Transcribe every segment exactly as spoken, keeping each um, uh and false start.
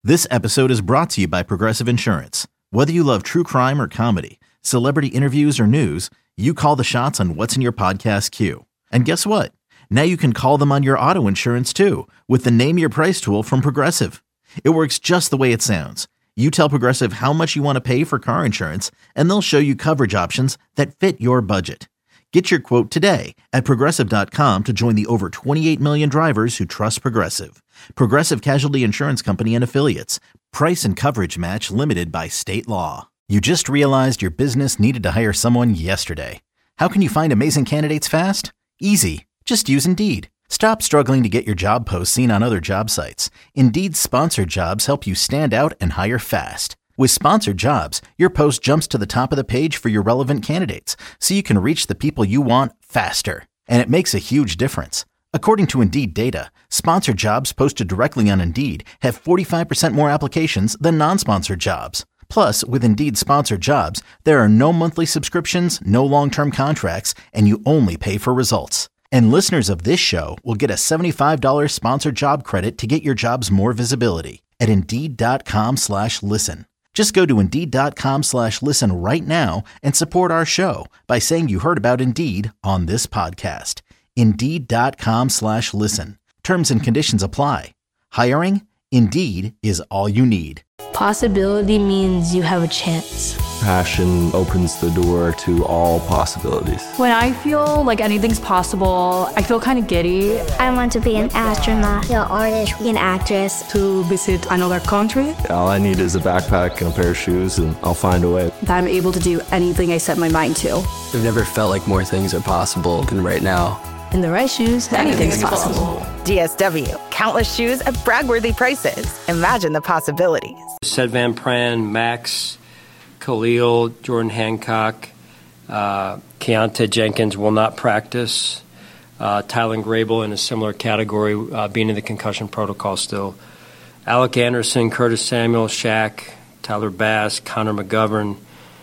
This episode is brought to you by Progressive Insurance. Whether you love true crime or comedy, celebrity interviews or news, you call the shots on what's in your podcast queue. And guess what? Now you can call them on your auto insurance too with the Name Your Price tool from Progressive. It works just the way it sounds. You tell Progressive how much you want to pay for car insurance, and they'll show you coverage options that fit your budget. Get your quote today at Progressive dot com to join the over twenty-eight million drivers who trust Progressive. Progressive Casualty Insurance Company and Affiliates. Price and coverage match limited by state law. You just realized your business needed to hire someone yesterday. How can you find amazing candidates fast? Easy. Just use Indeed. Stop struggling to get your job posts seen on other job sites. Indeed's sponsored jobs help you stand out and hire fast. With sponsored jobs, your post jumps to the top of the page for your relevant candidates, so you can reach the people you want faster. And it makes a huge difference. According to Indeed data, sponsored jobs posted directly on Indeed have forty-five percent more applications than non-sponsored jobs. Plus, with Indeed sponsored jobs, there are no monthly subscriptions, no long-term contracts, and you only pay for results. And listeners of this show will get a seventy-five dollars sponsored job credit to get your jobs more visibility at Indeed.com slash listen. Just go to Indeed.com slash listen right now and support our show by saying you heard about Indeed on this podcast. Indeed.com slash listen. Terms and conditions apply. Hiring? Indeed is all you need. Possibility means you have a chance. Passion opens the door to all possibilities. When I feel like anything's possible, I feel kind of giddy. I want to be an astronaut, an artist, an actress. To visit another country. All I need is a backpack and a pair of shoes, and I'll find a way. That I'm able to do anything I set my mind to. I've never felt like more things are possible than right now. In the right shoes, anything's, anything's possible. possible. D S W, countless shoes at brag-worthy prices. Imagine the possibilities. Sed Van Pran, Max, Khalil, Jordan Hancock, uh, Keontae Jenkins will not practice. Uh, Tylen Grable in a similar category, uh, being in the concussion protocol still. Alec Anderson, Curtis Samuel, Shaq, Tyler Bass, Connor McGovern,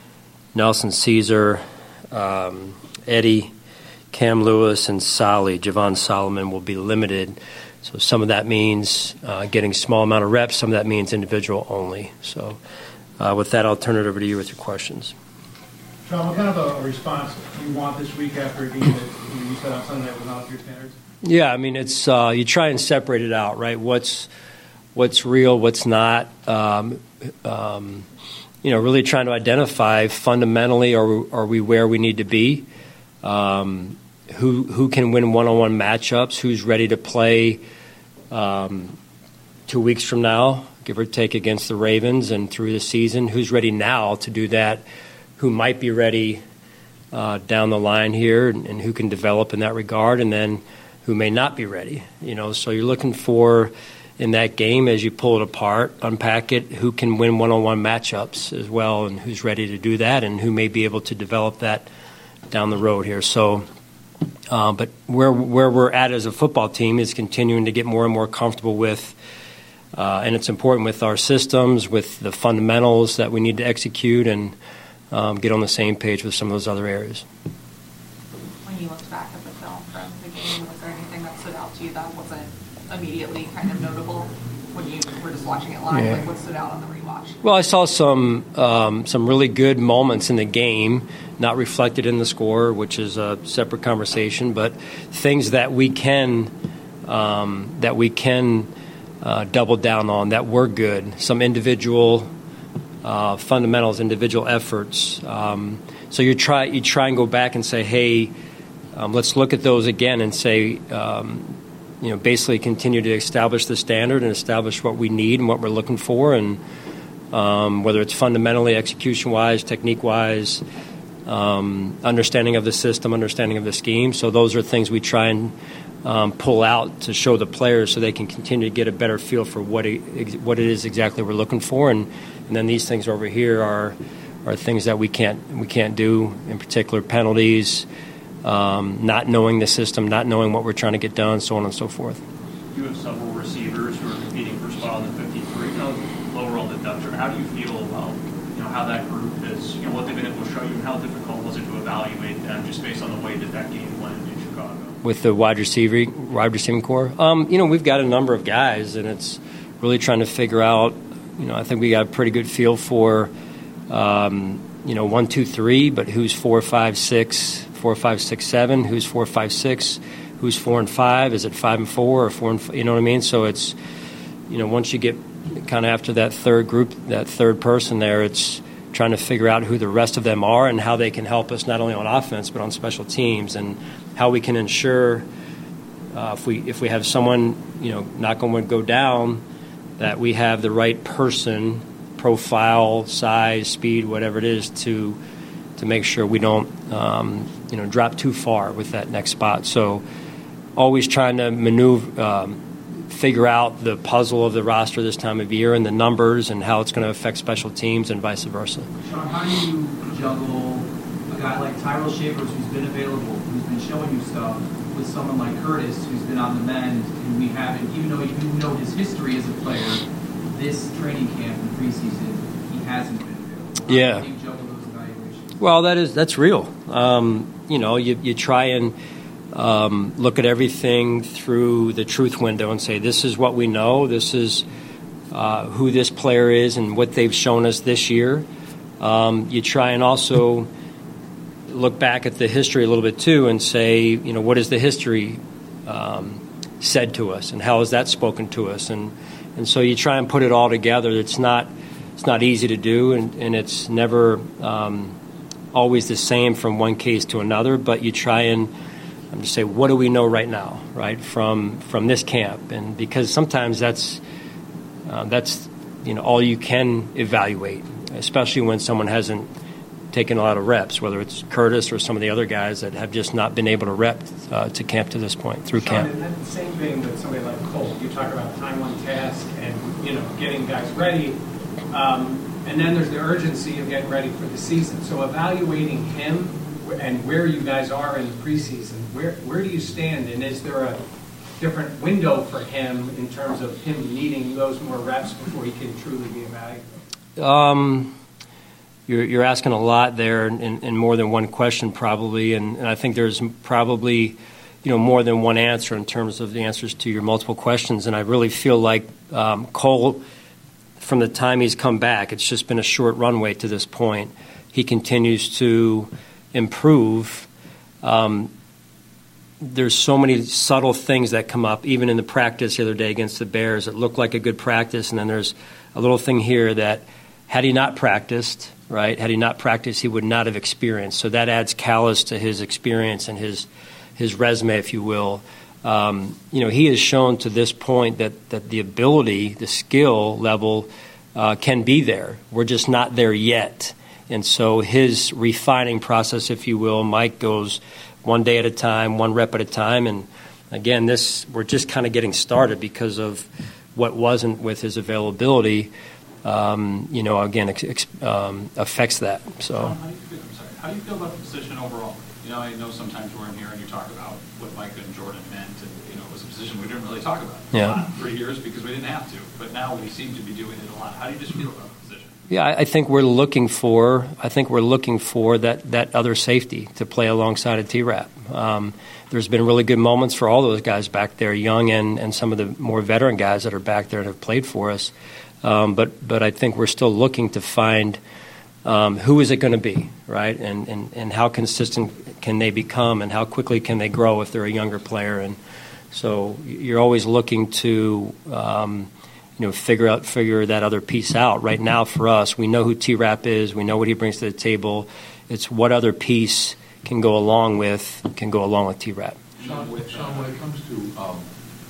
Nelson Caesar, um, Eddie, Cam Lewis, and Solly. Javon Solomon will be limited. So some of that means uh, getting small amount of reps. Some of that means individual only. So uh, with that, I'll turn it over to you with your questions. Sean, what kind of a response do you want this week after a game that you said on Sunday was not up to your standards? Yeah, I mean, it's uh, you try and separate it out, right? What's what's real, what's not. Um, um, you know, really trying to identify fundamentally, are, are we where we need to be? Um, who who can win one-on-one matchups? Who's ready to play um, two weeks from now, give or take, against the Ravens and through the season? Who's ready now to do that? Who might be ready uh, down the line here, and, and who can develop in that regard, and then who may not be ready? You know, so you're looking for in that game as you pull it apart, unpack it, who can win one-on-one matchups as well, and who's ready to do that, and who may be able to develop that down the road here. So, uh, but where where we're at as a football team is continuing to get more and more comfortable with, uh, and it's important with our systems, with the fundamentals that we need to execute, and um, get on the same page with some of those other areas. When you looked back at the film from the game, was there anything that stood out to you that wasn't immediately kind of notable when you were just watching it live? Yeah. Like what stood out on the rewatch? Well, I saw some um, some really good moments in the game, not reflected in the score, which is a separate conversation, but things that we can um, that we can uh, double down on that were good. Some individual uh, fundamentals, individual efforts. Um, so you try you try and go back and say, hey, um, let's look at those again and say, um, you know, basically continue to establish the standard and establish what we need and what we're looking for, and um, whether it's fundamentally, execution-wise, technique-wise. Um, understanding of the system, understanding of the scheme. So those are things we try and um, pull out to show the players so they can continue to get a better feel for what it, what it is exactly we're looking for. And, and then these things over here are are things that we can't we can't do. In particular, penalties, um, not knowing the system, not knowing what we're trying to get done, so on and so forth. You have several receivers who are competing for spot on the fifty-three, kind of lower on the depth chart. How do you feel about you know how that group is, you know what they've been able to show you, and how difficult was it to evaluate them just based on the way that that game went in Chicago? With the wide receiver, wide receiving core, um, you know, we've got a number of guys, and it's really trying to figure out you know, I think we got a pretty good feel for, um, you know, one, two, three, but who's four, five, six, four, five, six, seven, who's four, five, six, who's four and five, is it five and four or four and five, you know what I mean? So it's, you know, once you get kind of after that third group, that third person there, it's trying to figure out who the rest of them are and how they can help us not only on offense but on special teams, and how we can ensure uh, if we if we have someone, you know, not going to go down, that we have the right person, profile, size, speed, whatever it is, to to make sure we don't um, you know drop too far with that next spot. So always trying to maneuver. Um, figure out the puzzle of the roster this time of year and the numbers and how it's going to affect special teams and vice versa. Sean, how do you juggle a guy like Tyrell Shavers, who's been available, who's been showing you stuff, with someone like Curtis, who's been on the mend, and we haven't, even though you know his history as a player, this training camp and preseason, he hasn't been available. How yeah. do you juggle those evaluations? Well, that is that's real. Um, you know, you you try and Um, look at everything through the truth window and say, this is what we know, this is uh, who this player is and what they've shown us this year. Um, you try and also look back at the history a little bit too and say, you know, what has the history um, said to us and how has that spoken to us? And and so you try and put it all together. It's not it's not easy to do, and, and it's never um, always the same from one case to another, but you try and I'm just say, what do we know right now, right, from from this camp? And because sometimes that's uh, that's you know all you can evaluate, especially when someone hasn't taken a lot of reps, whether it's Curtis or some of the other guys that have just not been able to rep uh, to camp to this point through Sean, camp. And then the same thing with somebody like Cole. You talk about time on task and you know getting guys ready, um, and then there's the urgency of getting ready for the season. So evaluating him and where you guys are in the preseason, where where do you stand, and is there a different window for him in terms of him needing those more reps before he can truly be evaluated? Um, you're, you're asking a lot there, in, in more than one question probably, and, and I think there's probably you know more than one answer in terms of the answers to your multiple questions, and I really feel like um, Cole, from the time he's come back, it's just been a short runway to this point. He continues to improve. Um, there's so many subtle things that come up, even in the practice the other day against the Bears. It looked like a good practice, and then there's a little thing here that had he not practiced, right, had he not practiced, he would not have experienced. So that adds callous to his experience and his his resume, if you will. Um, you know, he has shown to this point that, that the ability, the skill level uh, can be there. We're just not there yet. And so his refining process, if you will, Mike, goes one day at a time, one rep at a time. And again, this we're just kind of getting started because of what wasn't with his availability. Um, you know, again, ex, ex, um, affects that. So, How do you feel, I'm sorry. How do you feel about the position overall? You know, I know sometimes we're in here and you talk about what Micah and Jordan meant, and you know, it was a position we didn't really talk about yeah. a lot for years because we didn't have to. But now we seem to be doing it a lot. How do you just feel about it? Yeah, I think we're looking for. I think we're looking for that, that other safety to play alongside of T-Rap. Um, there's been really good moments for all those guys back there, young and, and some of the more veteran guys that are back there and have played for us. Um, but but I think we're still looking to find um, who is it going to be, right? And, and and how consistent can they become, and how quickly can they grow if they're a younger player? And so you're always looking to. Um, You know, figure out, figure that other piece out. Right now, for us, we know who T-Rap is. We know what he brings to the table. It's what other piece can go along with can go along with T-Rap. Sean, Sean, when it comes to um,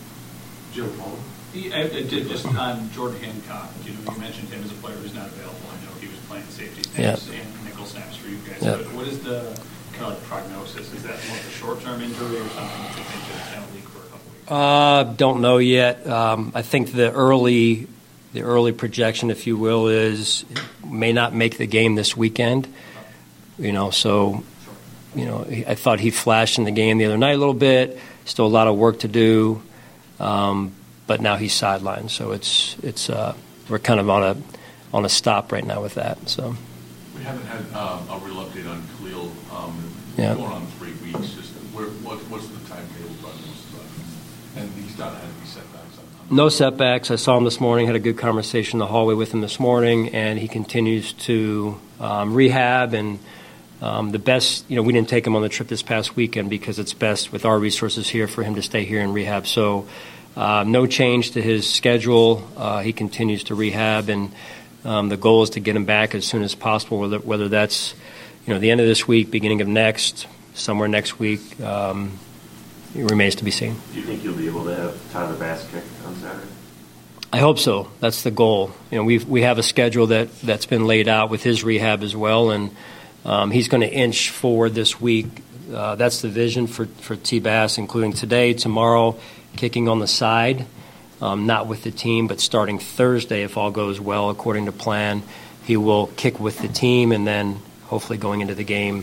Joe Paul, he, I, I did just on Jordan Hancock. You know, you mentioned him as a player who's not available. I know he was playing safety snaps yep. and nickel snaps for you guys. Yep. But what is the kind of like prognosis? Is that more of a short-term injury or something that you think is kind of leak for a couple weeks? Uh, don't know yet. Um, I think the early, the early projection, if you will, is may not make the game this weekend. You know, so you know, I thought he flashed in the game the other night a little bit. Still a lot of work to do, um, but now he's sidelined. So it's it's uh, we're kind of on a on a stop right now with that. So we haven't had um, a real update on Khalil. Um, yeah. Going on three weeks. Just where, what, what's the timetable on this? And he's not had to be setbacks on, on no setbacks. I saw him this morning, had a good conversation in the hallway with him this morning, and he continues to um, rehab. And um, the best, you know, we didn't take him on the trip this past weekend because it's best with our resources here for him to stay here and rehab. So uh, no change to his schedule. Uh, he continues to rehab, and um, the goal is to get him back as soon as possible, whether, whether that's, you know, the end of this week, beginning of next, somewhere next week. Um, It remains to be seen. Do you think you'll be able to have Tyler Bass kick on Saturday? I hope so. That's the goal. You know, we we have a schedule that that's been laid out with his rehab as well, and um, he's going to inch forward this week. Uh, that's the vision for for T. Bass, including today, tomorrow, kicking on the side, um, not with the team, but starting Thursday, if all goes well according to plan, he will kick with the team, and then hopefully going into the game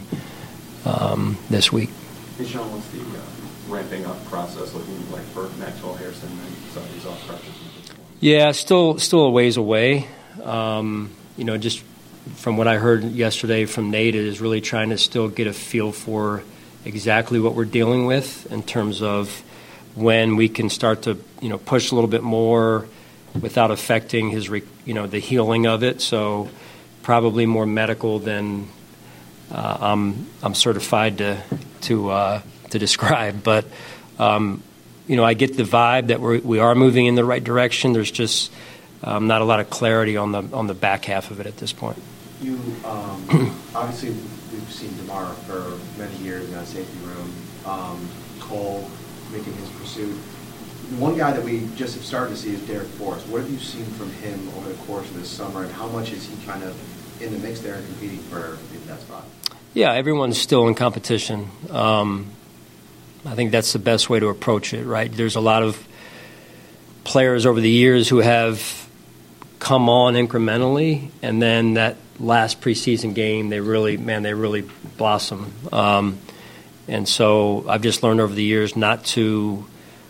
um, this week. Hey, Sean, what's the uh, ramping up process looking like for Maxwell Harrison and some of these off crutches? Yeah, still still a ways away. Um, you know, just from what I heard yesterday from Nate, is really trying to still get a feel for exactly what we're dealing with in terms of when we can start to, you know, push a little bit more without affecting his, re, you know, the healing of it. So probably more medical than uh, I'm I'm certified to to. Uh, to describe, but um, you know, I get the vibe that we're, we are moving in the right direction. There's just um, not a lot of clarity on the on the back half of it at this point. You um, obviously we've seen DeMar for many years in that safety room. Um, Cole making his pursuit. One guy that we just have started to see is Derek Forrest. What have you seen from him over the course of this summer, and how much is he kind of in the mix there and competing for that spot? Yeah, everyone's still in competition. Um, I think that's the best way to approach it, right? There's a lot of players over the years who have come on incrementally, and then that last preseason game, they really, man, they really blossom. Um, and so I've just learned over the years not to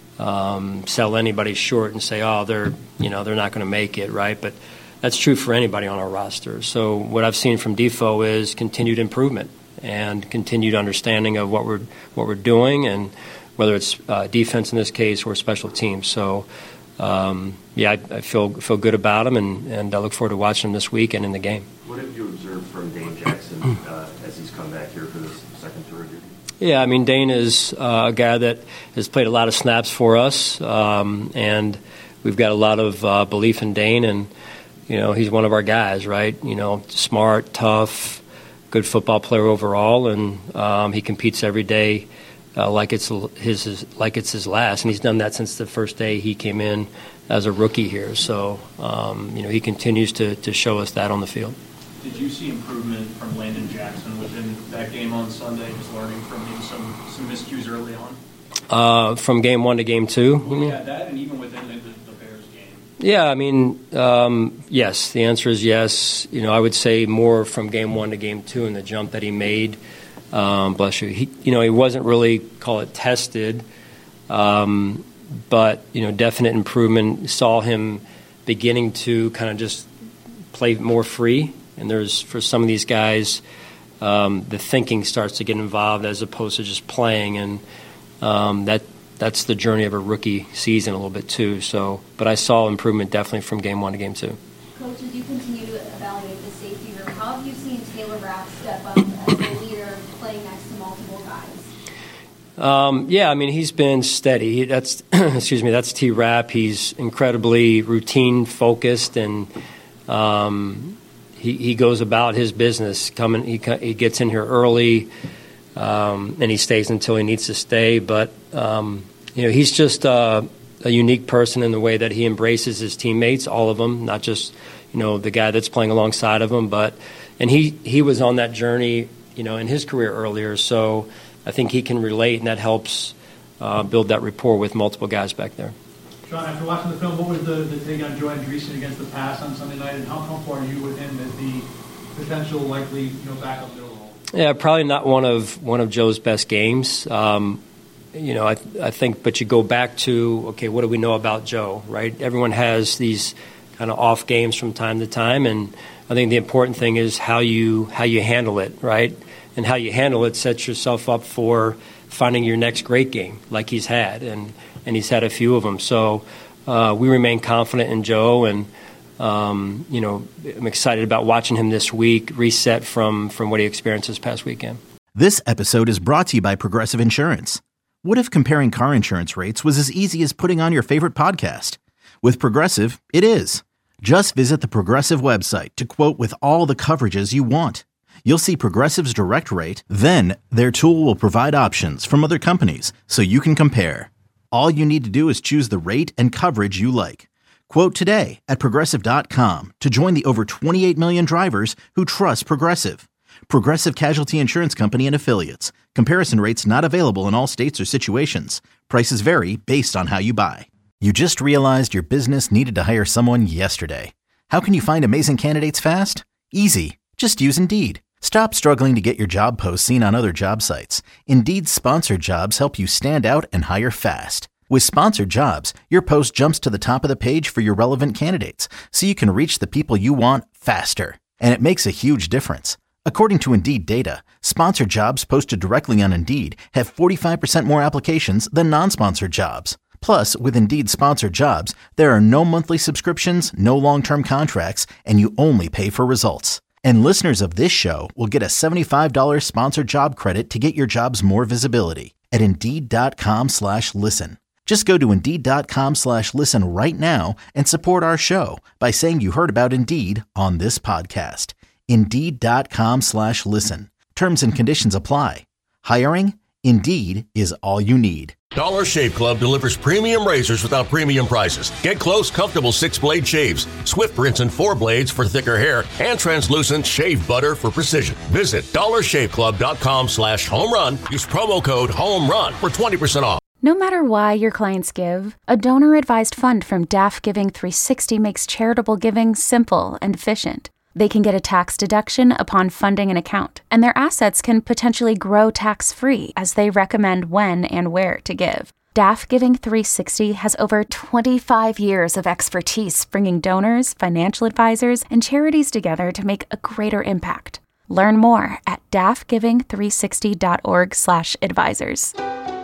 um, sell anybody short and say, oh, they're, you know, they're not going to make it, right? But that's true for anybody on our roster. So what I've seen from Defoe is continued improvement and continued understanding of what we're what we're doing, and whether it's uh, defense in this case or special teams. So, um, yeah, I, I feel feel good about him, and, and I look forward to watching him this week and in the game. What have you observed from Dane Jackson uh, as he's come back here for this second tour of duty? Yeah, I mean, Dane is uh, a guy that has played a lot of snaps for us, um, and we've got a lot of uh, belief in Dane, and, you know, he's one of our guys, right? You know, smart, tough, good football player overall, and um, he competes every day uh, like it's his, his like it's his last, and he's done that since the first day he came in as a rookie here. So um, you know, he continues to, to show us that on the field. Did you see improvement from Landon Jackson within that game on Sunday, just learning from maybe some some miscues early on? Uh, from game one to game two? Well, yeah, that, and even within the, the Bears game. Yeah, I mean, um, yes. The answer is yes. You know, I would say more from game one to game two and the jump that he made. Um, bless you. He, you know, he wasn't really, call it, tested, um, but, you know, definite improvement. Saw him beginning to kind of just play more free. And there's, for some of these guys, um, the thinking starts to get involved as opposed to just playing. And um, that that's the journey of a rookie season a little bit too. So, but I saw improvement definitely from game one to game two. Coach, as you continue to evaluate the safety room, how have you seen Taylor Rapp step up as a leader playing next to multiple guys? Um, yeah, I mean, he's been steady. He, that's excuse me, that's T. Rapp. He's incredibly routine focused, and um, he he goes about his business. Coming, he he gets in here early. Um, and he stays until he needs to stay. But, um, you know, he's just uh, a unique person in the way that he embraces his teammates, all of them, not just, you know, the guy that's playing alongside of him. But, and he, he was on that journey, you know, in his career earlier. So I think he can relate, and that helps uh, build that rapport with multiple guys back there. Sean, after watching the film, what was the, the take on Joe Andreessen against the pass on Sunday night, and how comfortable are you with him as the potential likely, you know, backup middle? Yeah, probably not one of one of Joe's best games. Um, you know, I, I think, but you go back to, okay, what do we know about Joe, right? Everyone has these kind of off games from time to time, and I think the important thing is how you how you handle it, right? And how you handle it sets yourself up for finding your next great game, like he's had, and, and he's had a few of them. So uh, we remain confident in Joe, and um, you know, I'm excited about watching him this week reset from from what he experienced this past weekend. This episode is brought to you by Progressive Insurance. What if comparing car insurance rates was as easy as putting on your favorite podcast? With Progressive, it is. Just visit the Progressive website to quote with all the coverages you want. You'll see Progressive's direct rate, then their tool will provide options from other companies so you can compare. All you need to do is choose the rate and coverage you like. Quote today at Progressive dot com to join the over twenty-eight million drivers who trust Progressive. Progressive Casualty Insurance Company and Affiliates. Comparison rates not available in all states or situations. Prices vary based on how you buy. You just realized your business needed to hire someone yesterday. How can you find amazing candidates fast? Easy. Just use Indeed. Stop struggling to get your job posts seen on other job sites. Indeed's sponsored jobs help you stand out and hire fast. With sponsored jobs, your post jumps to the top of the page for your relevant candidates, so you can reach the people you want faster. And it makes a huge difference. According to Indeed data, sponsored jobs posted directly on Indeed have forty-five percent more applications than non-sponsored jobs. Plus, with Indeed sponsored jobs, there are no monthly subscriptions, no long-term contracts, and you only pay for results. And listeners of this show will get a seventy-five dollars sponsored job credit to get your jobs more visibility at Indeed.com slash listen. Just go to Indeed.com slash listen right now and support our show by saying you heard about Indeed on this podcast. Indeed.com slash listen. Terms and conditions apply. Hiring? Indeed is all you need. Dollar Shave Club delivers premium razors without premium prices. Get close, comfortable six-blade shaves, swift rinse and four blades for thicker hair, and translucent shave butter for precision. Visit dollarshaveclub.com slash home run. Use promo code home run for twenty percent off. No matter why your clients give, a donor-advised fund from D A F Giving three sixty makes charitable giving simple and efficient. They can get a tax deduction upon funding an account, and their assets can potentially grow tax-free as they recommend when and where to give. D A F Giving three sixty has over twenty-five years of expertise bringing donors, financial advisors, and charities together to make a greater impact. Learn more at daffgiving three sixty dot org slash advisors.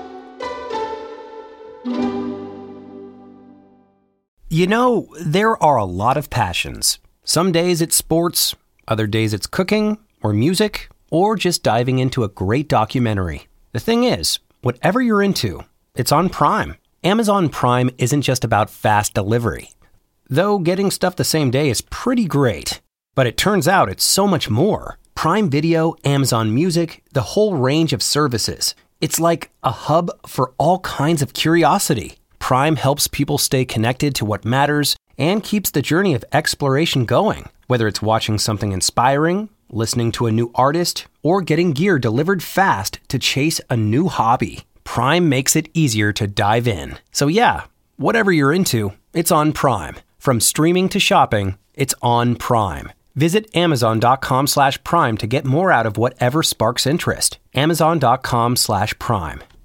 You know, there are a lot of passions. Some days it's sports, other days it's cooking, or music, or just diving into a great documentary. The thing is, whatever you're into, it's on Prime. Amazon Prime isn't just about fast delivery. Though getting stuff the same day is pretty great. But it turns out it's so much more. Prime Video, Amazon Music, the whole range of services. It's like a hub for all kinds of curiosity. Prime helps people stay connected to what matters and keeps the journey of exploration going. Whether it's watching something inspiring, listening to a new artist, or getting gear delivered fast to chase a new hobby, Prime makes it easier to dive in. So yeah, whatever you're into, it's on Prime. From streaming to shopping, it's on Prime. Visit amazon.com slash prime to get more out of whatever sparks interest. Amazon.com slash prime.